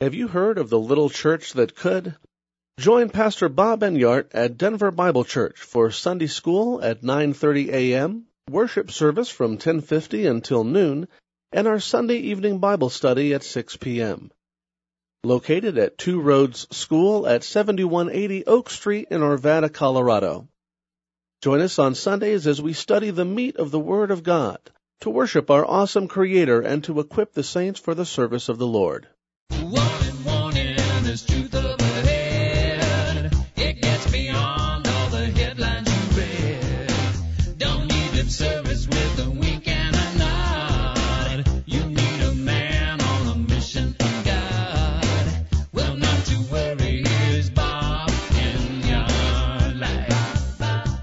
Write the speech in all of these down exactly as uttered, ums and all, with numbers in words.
Have you heard of the little church that could? Join Pastor Bob Enyart at Denver Bible Church for Sunday school at nine thirty a.m., worship service from ten fifty until noon, and our Sunday evening Bible study at six p.m. Located at Two Roads School at seventy-one eighty Oak Street in Arvada, Colorado. Join us on Sundays as we study the meat of the Word of God, to worship our awesome Creator and to equip the saints for the service of the Lord. Warning, warning, there's truth up ahead. It gets beyond all the headlines you read. Don't need lip service with a wink and a nod. You need a man on a mission from God. Well, not to worry, here's Bob Enyart Live.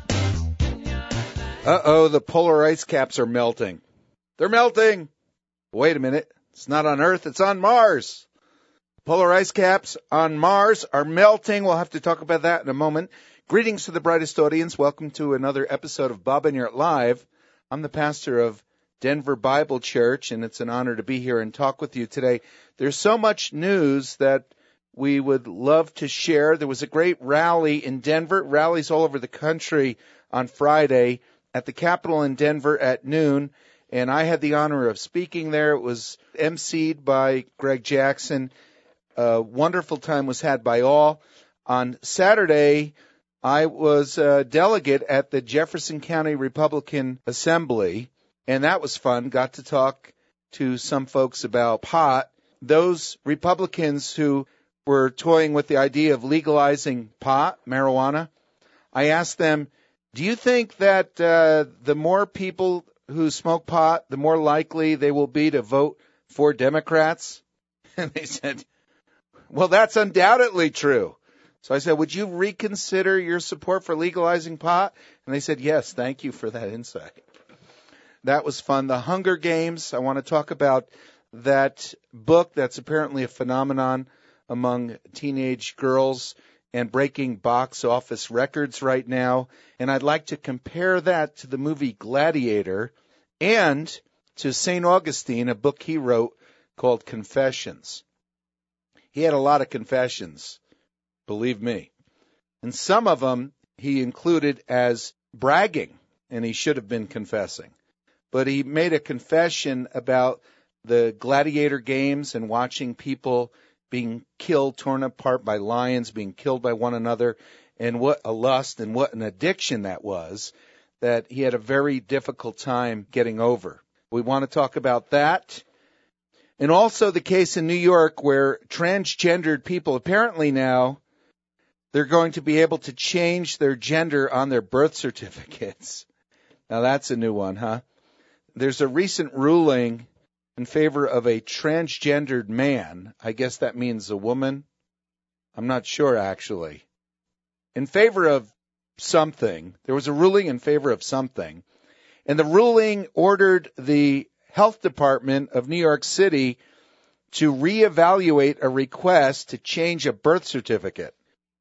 Uh-oh, the polar ice caps are melting. They're melting. Wait a minute. It's not on Earth, it's on Mars. Polar ice caps on Mars are melting. We'll have to talk about that in a moment. Greetings to the brightest audience. Welcome to another episode of Bob Enyart Live. I'm the pastor of Denver Bible Church, and it's an honor to be here and talk with you today. There's so much news that we would love to share. There was a great rally in Denver, rallies all over the country on Friday at the Capitol in Denver at noon, and I had the honor of speaking there. It was emceed by Greg Jackson. A wonderful time was had by all. On Saturday, I was a delegate at the Jefferson County Republican Assembly, and that was fun. Got to talk to some folks about pot. Those Republicans who were toying with the idea of legalizing pot, marijuana, I asked them, do you think that uh, the more people who smoke pot, the more likely they will be to vote for Democrats? And they said, well, that's undoubtedly true. So I said, would you reconsider your support for legalizing pot? And they said, yes, thank you for that insight. That was fun. The Hunger Games, I want to talk about that book that's apparently a phenomenon among teenage girls and breaking box office records right now. And I'd like to compare that to the movie Gladiator and to Saint Augustine, a book he wrote called Confessions. He had a lot of confessions, believe me. And some of them he included as bragging, and he should have been confessing. But he made a confession about the gladiator games and watching people being killed, torn apart by lions, being killed by one another, and what a lust and what an addiction that was, that he had a very difficult time getting over. We want to talk about that. And also the case in New York where transgendered people, apparently now, they're going to be able to change their gender on their birth certificates. Now that's a new one, huh? There's a recent ruling in favor of a transgendered man. I guess that means a woman. I'm not sure, actually. In favor of something. There was a ruling in favor of something. And the ruling ordered the Health Department of New York City to reevaluate a request to change a birth certificate.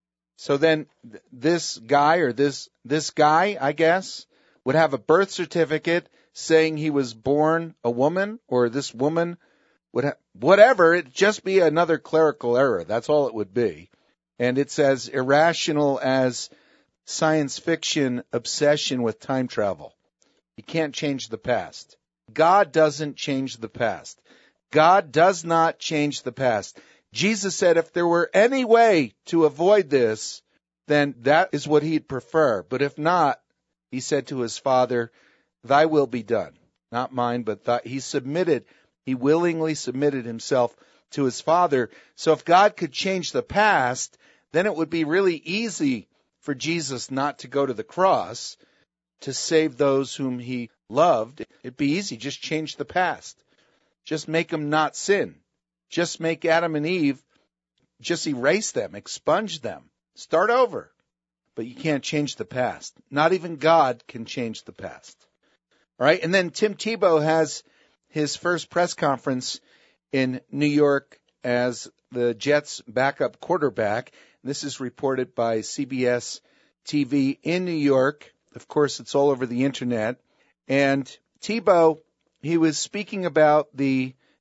So then this guy or this this guy, I guess, would have a birth certificate saying he was born a woman, or this woman would have, whatever, it'd just be another clerical error. That's all it would be. And it's as irrational as science fiction obsession with time travel. You can't change the past. God doesn't change the past. God does not change the past. Jesus said if there were any way to avoid this, then that is what he'd prefer. But if not, he said to his Father, thy will be done. Not mine, but thy. He submitted, he willingly submitted himself to his Father. So if God could change the past, then it would be really easy for Jesus not to go to the cross to save those whom he loved. It'd be easy. Just change the past. Just make them not sin. Just make Adam and Eve, just erase them, expunge them, start over. But you can't change the past. Not even God can change the past. All right. And then Tim Tebow has his first press conference in New York as the Jets' backup quarterback. This is reported by C B S T V in New York. Of course, it's all over the internet. And Tebow, he was speaking about the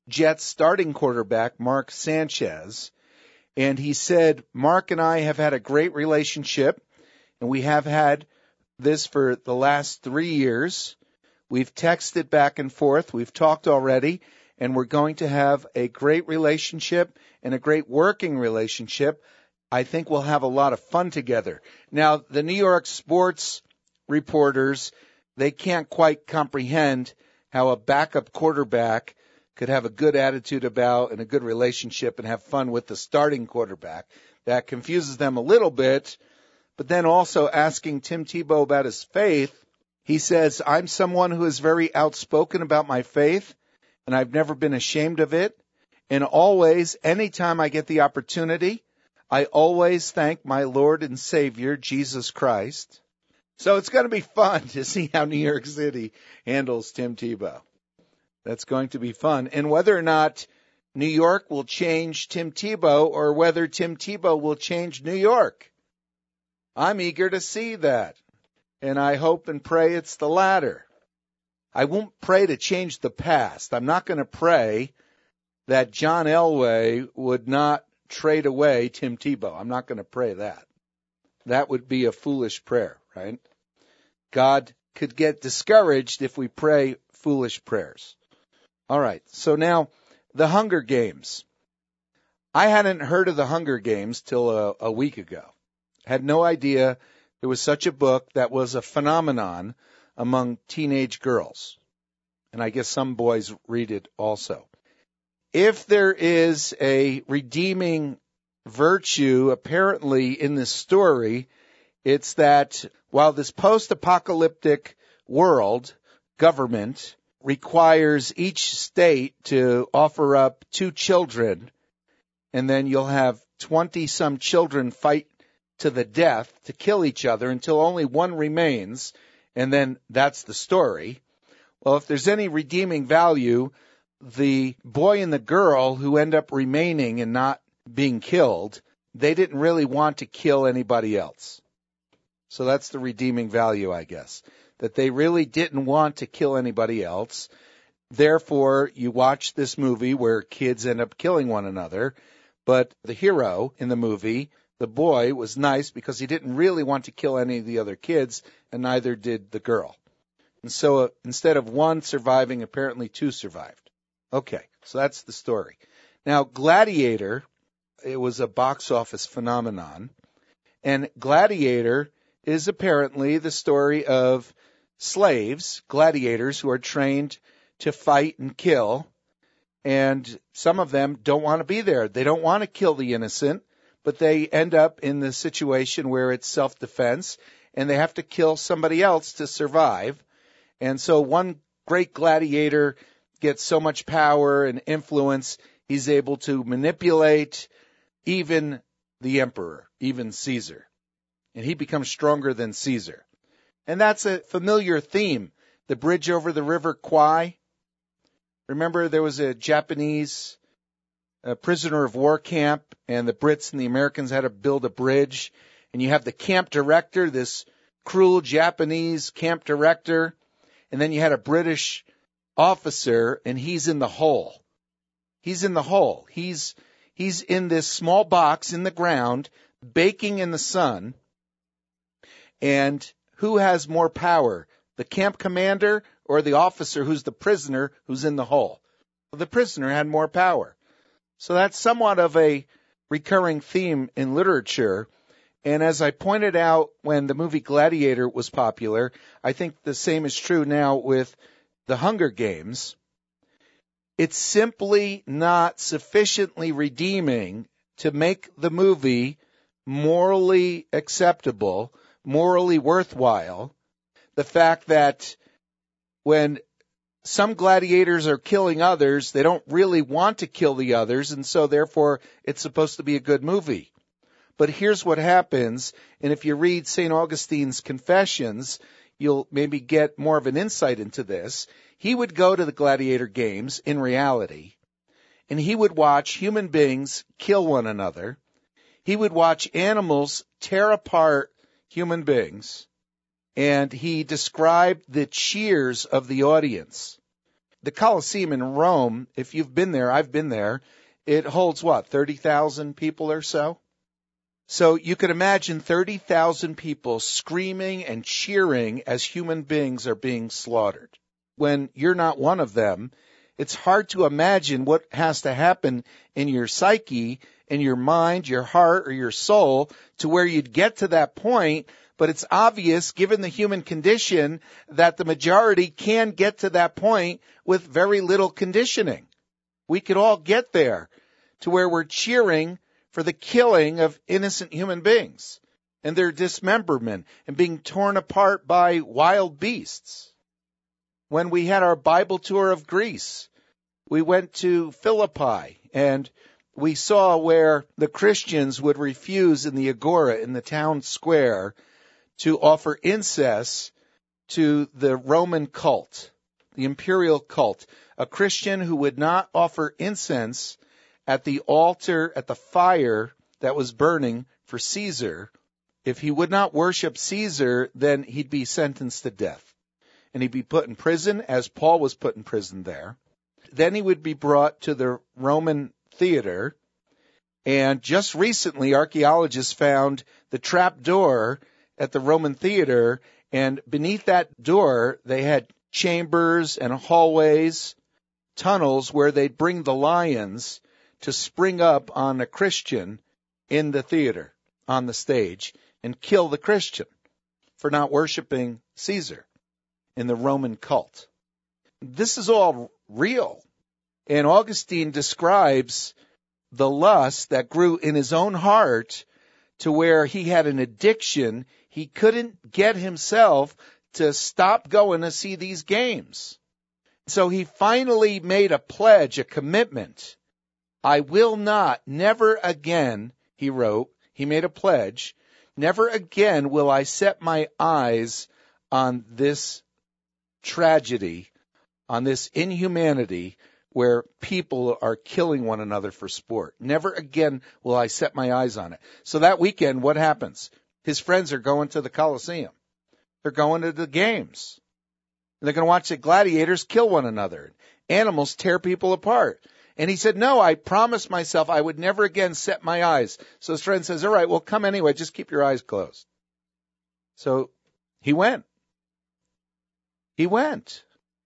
Jets starting quarterback, Mark Sanchez. And he said, Mark and I have had a great relationship, and we have had this for the last three years. We've texted back and forth. We've talked already, and we're going to have a great relationship and a great working relationship. I think we'll have a lot of fun together. Now, the New York sports reporters, they can't quite comprehend how a backup quarterback could have a good attitude about and a good relationship and have fun with the starting quarterback. That confuses them a little bit. But then also asking Tim Tebow about his faith, he says, I'm someone who is very outspoken about my faith, and I've never been ashamed of it. And always, anytime I get the opportunity, I always thank my Lord and Savior, Jesus Christ. So it's going to be fun to see how New York City handles Tim Tebow. That's going to be fun. And whether or not New York will change Tim Tebow or whether Tim Tebow will change New York, I'm eager to see that. And I hope and pray it's the latter. I won't pray to change the past. I'm not going to pray that John Elway would not trade away Tim Tebow. I'm not going to pray that. That would be a foolish prayer, right? God could get discouraged if we pray foolish prayers. All right, so now the Hunger Games. I hadn't heard of the Hunger Games till a, a week ago. Had no idea there was such a book that was a phenomenon among teenage girls. And I guess some boys read it also. If there is a redeeming virtue apparently in this story, it's that while this post-apocalyptic world government requires each state to offer up two children, and then you'll have twenty-some children fight to the death to kill each other until only one remains, and then that's the story. Well, if there's any redeeming value, the boy and the girl who end up remaining and not being killed, they didn't really want to kill anybody else. So that's the redeeming value, I guess, that they really didn't want to kill anybody else. Therefore, you watch this movie where kids end up killing one another, but the hero in the movie, the boy, was nice because he didn't really want to kill any of the other kids, and neither did the girl. And so uh, instead of one surviving, apparently two survived. Okay, so that's the story. Now, Gladiator, it was a box office phenomenon, and Gladiator is apparently the story of slaves, gladiators, who are trained to fight and kill, and some of them don't want to be there. They don't want to kill the innocent, but they end up in the situation where it's self-defense, and they have to kill somebody else to survive. And so one great gladiator gets so much power and influence, he's able to manipulate even the emperor, even Caesar. And he becomes stronger than Caesar. And that's a familiar theme. The bridge over the River Kwai. Remember, there was a Japanese a prisoner of war camp, and the Brits and the Americans had to build a bridge. And you have the camp director, this cruel Japanese camp director, and then you had a British officer, and he's in the hole. He's in the hole. He's he's in this small box in the ground, baking in the sun. And who has more power, the camp commander or the officer who's the prisoner who's in the hole? Well, the prisoner had more power. So that's somewhat of a recurring theme in literature. And as I pointed out when the movie Gladiator was popular, I think the same is true now with the Hunger Games. It's simply not sufficiently redeeming to make the movie morally acceptable, morally worthwhile. The fact that when some gladiators are killing others, they don't really want to kill the others, and so therefore it's supposed to be a good movie. But here's what happens, and if you read Saint Augustine's Confessions, you'll maybe get more of an insight into this. He would go to the gladiator games in reality, and he would watch human beings kill one another. He would watch animals tear apart human beings, and he described the cheers of the audience. the Colosseum in Rome, if you've been there, I've been there, it holds what, thirty thousand people or so? So you could imagine thirty thousand people screaming and cheering as human beings are being slaughtered. When you're not one of them, it's hard to imagine what has to happen in your psyche, in your mind, your heart, or your soul to where you'd get to that point. But it's obvious, given the human condition, that the majority can get to that point with very little conditioning. We could all get there to where we're cheering for the killing of innocent human beings and their dismemberment and being torn apart by wild beasts. When we had our Bible tour of Greece, we went to Philippi and we saw where the Christians would refuse in the agora, in the town square, to offer incense to the Roman cult, the imperial cult. A Christian who would not offer incense at the altar, at the fire that was burning for Caesar, if he would not worship Caesar, then he'd be sentenced to death. And he'd be put in prison, as Paul was put in prison there. Then he would be brought to the Roman theater. And just recently, archaeologists found the trap door at the Roman theater, and beneath that door, they had chambers and hallways, tunnels where they'd bring the lions to spring up on a Christian in the theater, on the stage, and kill the Christian for not worshiping Caesar in the Roman cult. This is all real. And Augustine describes the lust that grew in his own heart to where he had an addiction. He couldn't get himself to stop going to see these games. So he finally made a pledge, a commitment. I will not, never again, he wrote, he made a pledge, never again will I set my eyes on this tragedy, on this inhumanity where people are killing one another for sport. Never again will I set my eyes on it. So that weekend, what happens? His friends are going to the Colosseum. They're going to the games. They're going to watch the gladiators kill one another. Animals tear people apart. And he said, no, I promised myself I would never again set my eyes. So his friend says, all right, well, come anyway. Just keep your eyes closed. So he went. He went.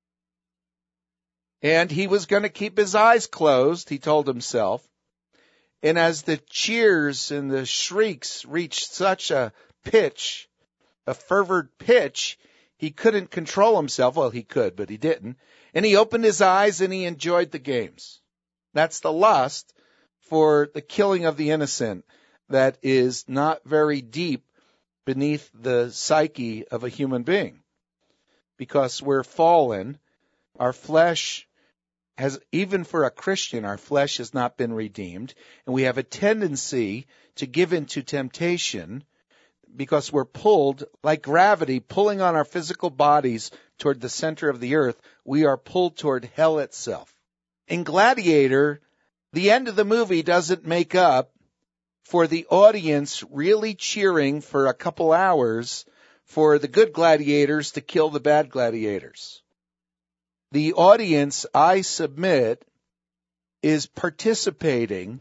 And he was going to keep his eyes closed, he told himself. And as the cheers and the shrieks reached such a pitch, a fervent pitch, he couldn't control himself. Well, he could, but he didn't. And he opened his eyes and he enjoyed the games. That's the lust for the killing of the innocent that is not very deep beneath the psyche of a human being. Because we're fallen, our flesh has, even for a Christian, our flesh has not been redeemed, and we have a tendency to give in to temptation because we're pulled, like gravity, pulling on our physical bodies toward the center of the earth. We are pulled toward hell itself. In Gladiator, the end of the movie doesn't make up for the audience really cheering for a couple hours for the good gladiators to kill the bad gladiators. The audience, I submit, is participating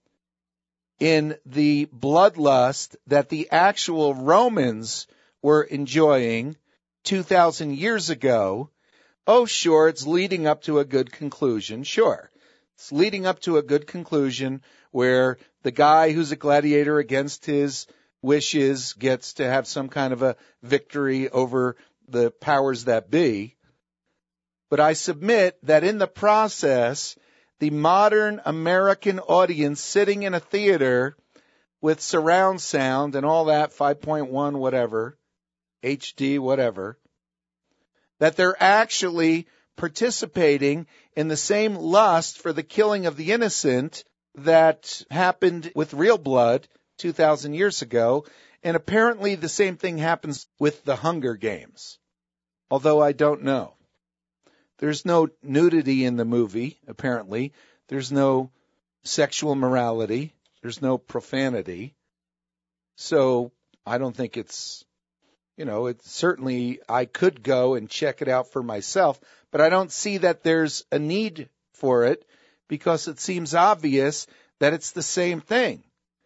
in the bloodlust that the actual Romans were enjoying two thousand years ago. Oh, sure, it's leading up to a good conclusion. Sure, it's leading up to a good conclusion where the guy who's a gladiator against his wishes gets to have some kind of a victory over the powers that be. But I submit that in the process, the modern American audience sitting in a theater with surround sound and all that, five point one, whatever, H D, whatever, that they're actually participating in the same lust for the killing of the innocent that happened with real blood two thousand years ago. And apparently the same thing happens with the Hunger Games, although I don't know. There's no nudity in the movie, apparently. There's no sexual morality. There's no profanity. So I don't think it's You know, it certainly I could go and check it out for myself, but I don't see that there's a need for it because it seems obvious that it's the same thing.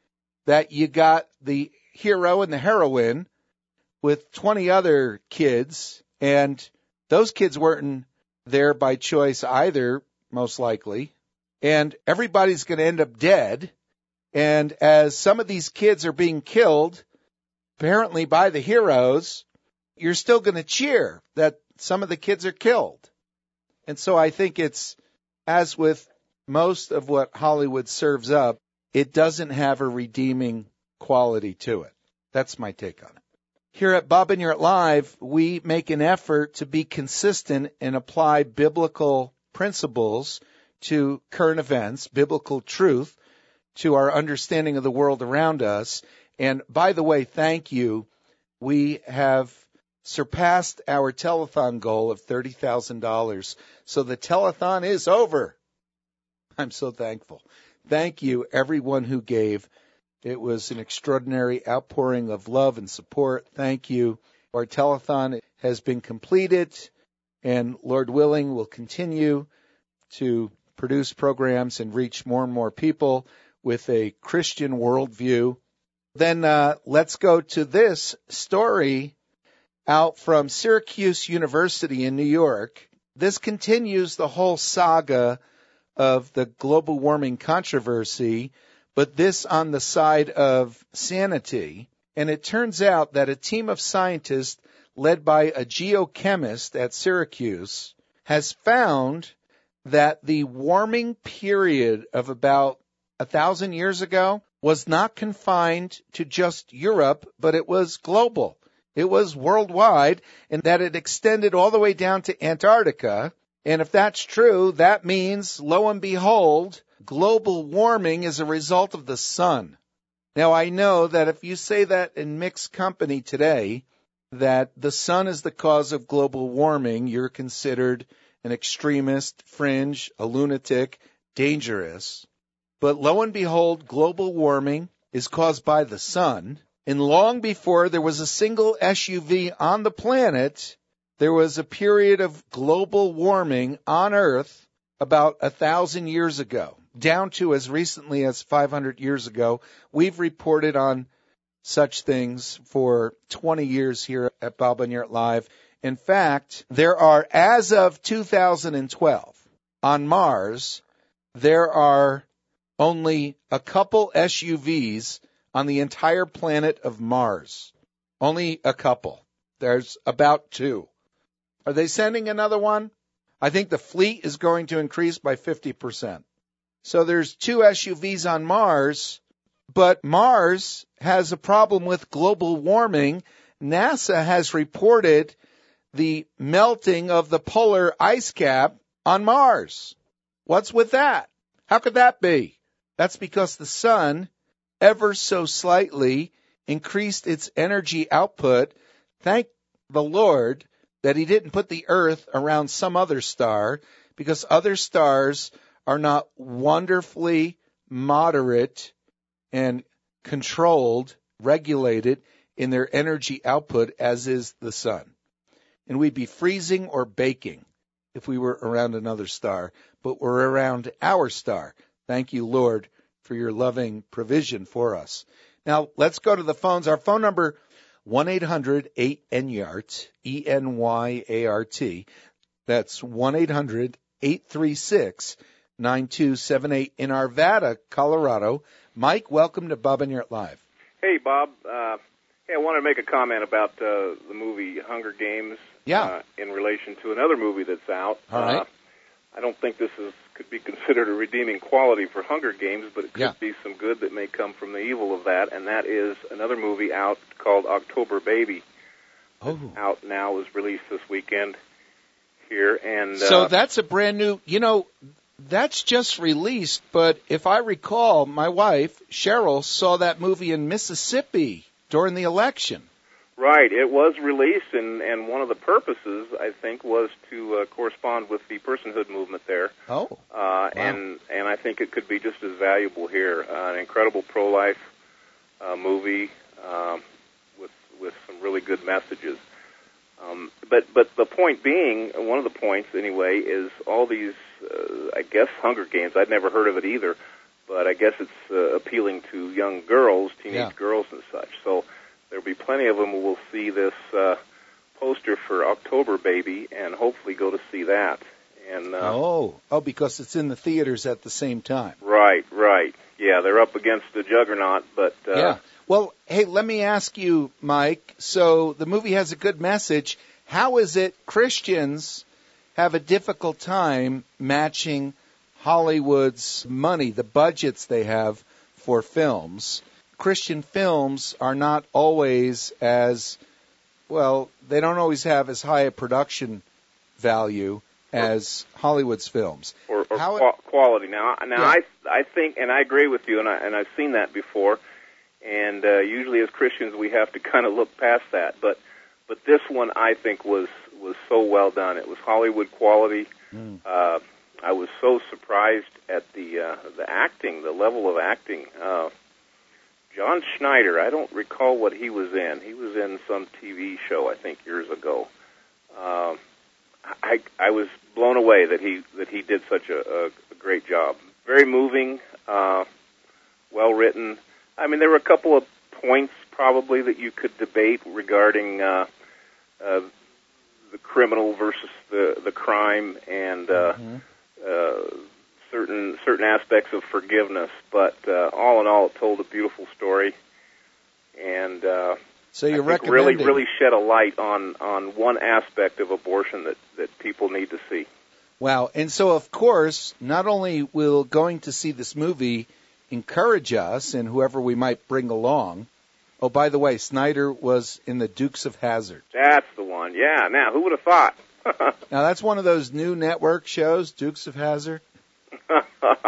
That you got the hero and the heroine with twenty other kids, and those kids weren't there by choice either, most likely, and everybody's going to end up dead. And as some of these kids are being killed, apparently by the heroes, you're still going to cheer that some of the kids are killed. And so I think it's, as with most of what Hollywood serves up, it doesn't have a redeeming quality to it. That's my take on it. Here at Bob and Yurt Live, we make an effort to be consistent and apply biblical principles to current events, biblical truth, to our understanding of the world around us. And by the way, thank you. We have surpassed our telethon goal of thirty thousand dollars. So the telethon is over. I'm so thankful. Thank you, everyone who gave. It was an extraordinary outpouring of love and support. Thank you. Our telethon has been completed, and Lord willing, will continue to produce programs and reach more and more people with a Christian worldview. Then uh, let's go to this story out from Syracuse University in New York. This continues the whole saga of the global warming controversy, but this on the side of sanity. And it turns out that a team of scientists led by a geochemist at Syracuse has found that the warming period of about a thousand years ago was not confined to just Europe, but it was global. It was worldwide, and that it extended all the way down to Antarctica. And if that's true, that means, lo and behold, global warming is a result of the sun. Now, I know that if you say that in mixed company today, that the sun is the cause of global warming, you're considered an extremist, fringe, a lunatic, dangerous. But lo and behold, global warming is caused by the sun. And long before there was a single S U V on the planet, there was a period of global warming on Earth about a thousand years ago, down to as recently as five hundred years ago. We've reported on such things for twenty years here at Bob and Yurt Live. In fact, there are, as of two thousand twelve, on Mars, there are only a couple S U Vs on the entire planet of Mars. Only a couple. There's about two. Are they sending another one? I think the fleet is going to increase by fifty percent. So there's two S U Vs on Mars, but Mars has a problem with global warming. NASA has reported the melting of the polar ice cap on Mars. What's with that? How could that be? That's because the sun ever so slightly increased its energy output. Thank the Lord that he didn't put the Earth around some other star, because other stars are not wonderfully moderate and controlled, regulated in their energy output as is the sun. And we'd be freezing or baking if we were around another star, but we're around our star. Thank you, Lord, for your loving provision for us. Now, let's go to the phones. Our phone number, one eight hundred eight N Y A R T, E N Y A R T. That's one eight hundred eight three six nine two seven eight in Arvada, Colorado. Mike, welcome to Bob and Yurt Live. Hey, Bob. Uh, hey, I want to make a comment about uh, the movie Hunger Games. Yeah. Uh, in relation to another movie that's out. All right. Uh, I don't think this is could be considered a redeeming quality for Hunger Games, but it could yeah. be some good that may come from the evil of that, and that is another movie out called October Baby. Oh. Out now, was released this weekend here, and uh, so that's a brand new. You know, that's just released. But if I recall, my wife Cheryl saw that movie in Mississippi during the election. Right, it was released, and, and one of the purposes, I think, was to uh, correspond with the personhood movement there. Oh, uh, wow. and and I think it could be just as valuable here. Uh, an incredible pro-life uh, movie um, with with some really good messages. Um, but but the point being, one of the points anyway, is all these, uh, I guess, Hunger Games. I'd never heard of it either, but I guess it's uh, appealing to young girls, teenage Yeah. girls and such. So there'll be plenty of them who will see this uh, poster for October Baby and hopefully go to see that. And uh, Oh, oh, because it's in the theaters at the same time. right, right, yeah, they're up against the juggernaut, but uh, Yeah. Well, hey, let me ask you, Mike. So the movie has a good message. How is it Christians have a difficult time matching Hollywood's money, the budgets they have for films? Christian films are not always as, well, they don't always have as high a production value as Hollywood's films. or, or How it- qua- quality. Now, now Yeah. I I think, and I agree with you, and I and I've seen that before. And uh, usually, as Christians, we have to kind of look past that. But but this one, I think, was was so well done. It was Hollywood quality. Mm. Uh, I was so surprised at the uh, the acting, the level of acting. Uh, John Schneider, I don't recall what he was in. He was in some T V show, I think, years ago. Uh, I I was blown away that he that he did such a, a, a great job. Very moving, uh, well written. I mean, there were a couple of points probably that you could debate regarding uh, uh, the criminal versus the the crime and uh, Mm-hmm. uh, certain certain aspects of forgiveness. But uh, all in all, it told a beautiful story, and uh, So you're I think really recommending really shed a light on on one aspect of abortion that that people need to see. Wow. And so, of course, not only will going to see this movie encourage us and whoever we might bring along. Oh, by the way, Snyder was in the Dukes of Hazzard. That's the one. Yeah. Now, who would have thought? Now, that's one of those new network shows, Dukes of Hazzard. I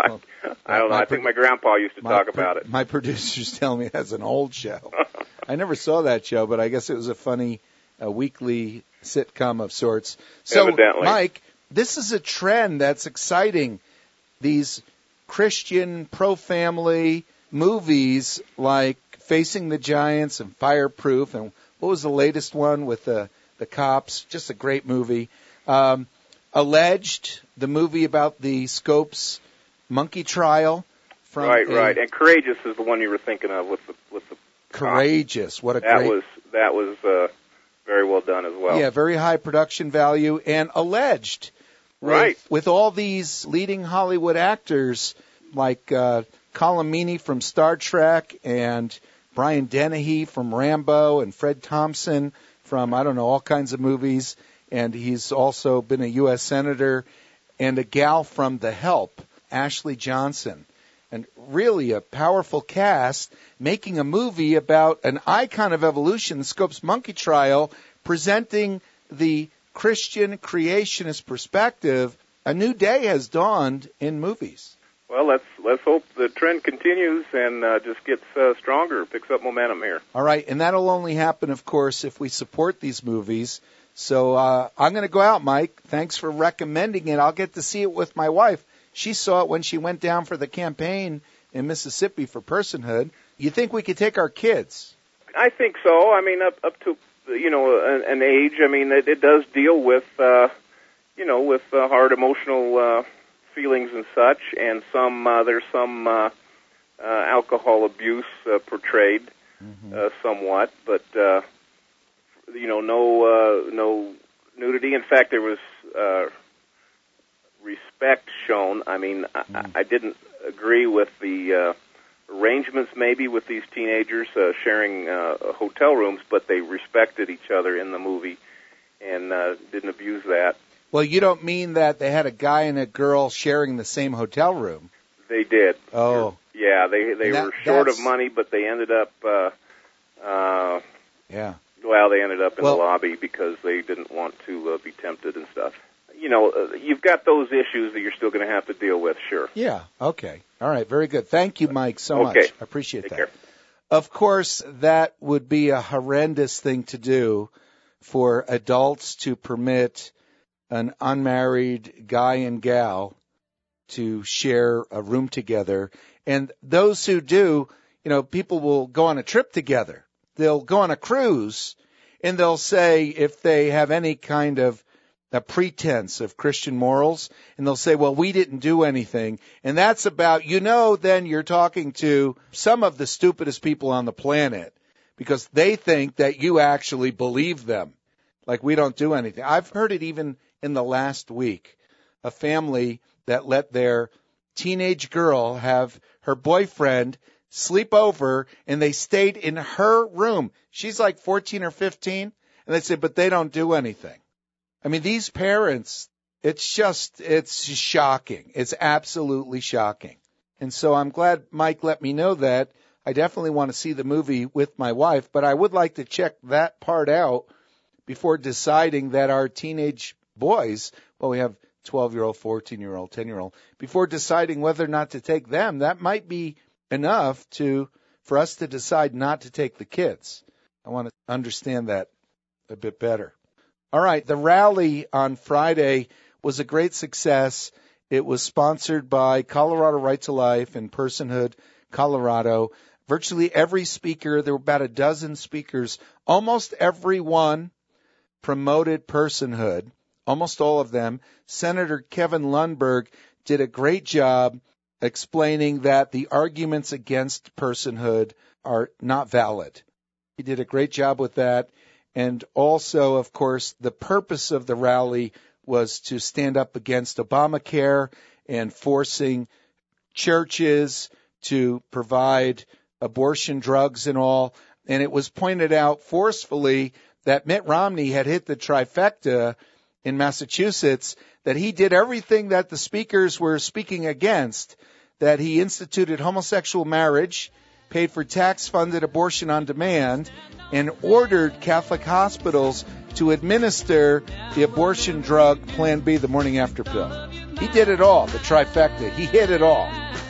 don't know. I think my grandpa used to My talk pro- about it. My producers tell me that's an old show. I never saw that show, but I guess it was a funny uh, weekly sitcom of sorts. So, Evidently. Mike, this is a trend that's exciting. These Christian pro-family movies like Facing the Giants and Fireproof, and what was the latest one with the, the cops? Just a great movie. Um, Alleged, the movie about the Scopes monkey trial. From Right, a- right. And Courageous is the one you were thinking of with the with the Courageous. What a that great. was that was uh, very well done as well. Yeah, very high production value and alleged. With, Right. With all these leading Hollywood actors like uh, Colm Meaney from Star Trek and Brian Dennehy from Rambo and Fred Thompson from, I don't know, all kinds of movies. And he's also been a U S Senator, and a gal from The Help, Ashley Johnson. And really a powerful cast making a movie about an icon of evolution, Scopes Monkey Trial, presenting the Christian creationist perspective. A new day has dawned in movies. Well, let's let's hope the trend continues and uh, just gets uh, stronger, picks up momentum here. All right, and that'll only happen, of course, if we support these movies. So uh, I'm going to go out, Mike. Thanks for recommending it. I'll get to see it with my wife. She saw it when she went down for the campaign in Mississippi for personhood. You think we could take our kids? I think so. I mean, up up to you know an, an age. I mean, it, it does deal with uh, you know with uh, hard emotional uh, feelings and such, and some uh, there's some uh, uh, alcohol abuse uh, portrayed Mm-hmm. uh, somewhat, but uh, you know, no uh, no nudity. In fact, there was uh, respect shown. I mean, Mm. I, I didn't agree with the uh, arrangements maybe with these teenagers uh, sharing uh, hotel rooms, but they respected each other in the movie and uh, didn't abuse that. Well, you don't mean that they had a guy and a girl sharing the same hotel room. They did. Oh, Yeah, they they That- were short of that's- money, but they ended up. Uh, uh, yeah. Well, they ended up in Well- the lobby because they didn't want to uh, be tempted and stuff. You know, uh, you've got those issues that you're still going to have to deal with, sure. Yeah, okay. All right, very good. Thank you, Mike, so Okay. much. I appreciate Take that. care. Of course, that would be a horrendous thing to do for adults to permit an unmarried guy and gal to share a room together. And those who do, you know, people will go on a trip together. They'll go on a cruise, and they'll say if they have any kind of a pretense of Christian morals, and they'll say, well, we didn't do anything. And that's about, you know, then you're talking to some of the stupidest people on the planet because they think that you actually believe them. Like we don't do anything. I've heard it even in the last week. A family that let their teenage girl have her boyfriend sleep over, and they stayed in her room. She's like fourteen or fifteen, and they said, but they don't do anything. I mean, these parents, it's just, it's shocking. It's absolutely shocking. And so I'm glad Mike let me know that. I definitely want to see the movie with my wife, but I would like to check that part out before deciding that our teenage boys, well, we have twelve-year-old, fourteen-year-old, ten-year-old, before deciding whether or not to take them, that might be enough to for us to decide not to take the kids. I want to understand that a bit better. All right, the rally on Friday was a great success. It was sponsored by Colorado Right to Life and Personhood Colorado. Virtually every speaker, there were about a dozen speakers, almost everyone promoted personhood, almost all of them. Senator Kevin Lundberg did a great job explaining that the arguments against personhood are not valid. He did a great job with that. And also, of course, the purpose of the rally was to stand up against Obamacare and forcing churches to provide abortion drugs and all. And it was pointed out forcefully that Mitt Romney had hit the trifecta in Massachusetts, that he did everything that the speakers were speaking against, that he instituted homosexual marriage, paid for tax-funded abortion on demand, and ordered Catholic hospitals to administer the abortion drug Plan B, the morning after pill. He did it all, the trifecta. He hit it all.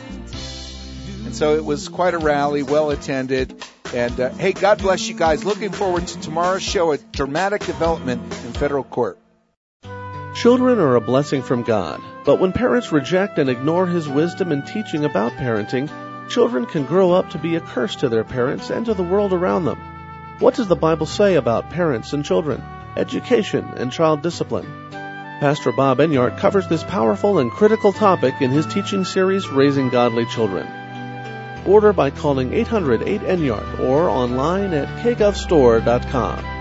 And so it was quite a rally, well attended. And, uh, hey, God bless you guys. Looking forward to tomorrow's show, a dramatic development in federal court. Children are a blessing from God, but when parents reject and ignore His wisdom and teaching about parenting, children can grow up to be a curse to their parents and to the world around them. What does the Bible say about parents and children, education, and child discipline? Pastor Bob Enyart covers this powerful and critical topic in his teaching series, Raising Godly Children. Order by calling eight hundred eight Enyart or online at k gov store dot com.